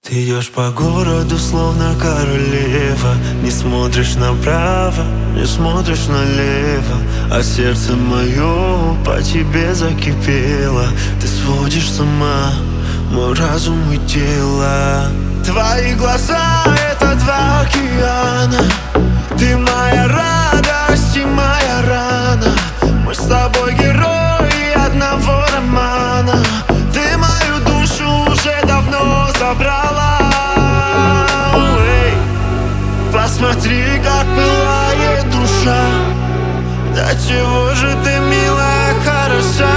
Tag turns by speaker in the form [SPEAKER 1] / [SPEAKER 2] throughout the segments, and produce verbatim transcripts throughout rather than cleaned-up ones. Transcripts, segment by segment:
[SPEAKER 1] Ты идешь по городу, словно королева. Не смотришь направо, не смотришь налево, а сердце мое по тебе закипело. Ты сводишь с ума мой разум и тело. Твои глаза — это два океана. Ты моя радость и моя рана. Мы с тобой герои одного романа. Ты мою душу уже давно забрала. Эй, посмотри, как пылает душа. Да чего же ты, милая, хороша.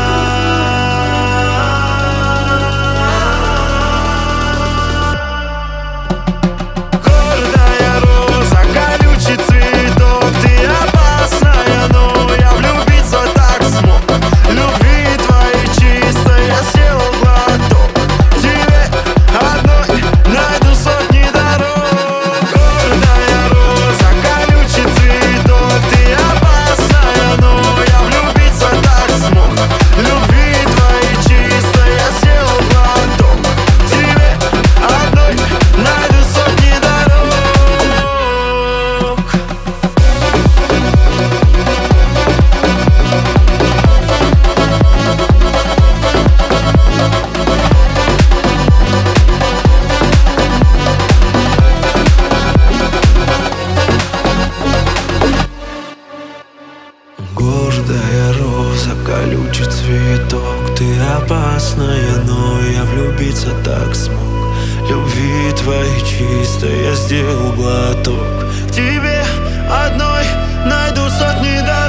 [SPEAKER 1] Гордая роза, колючий цветок. Ты опасная, но я влюбиться так смог. Любви твоей чистой я сделал глоток. К тебе одной найду сотни дорог.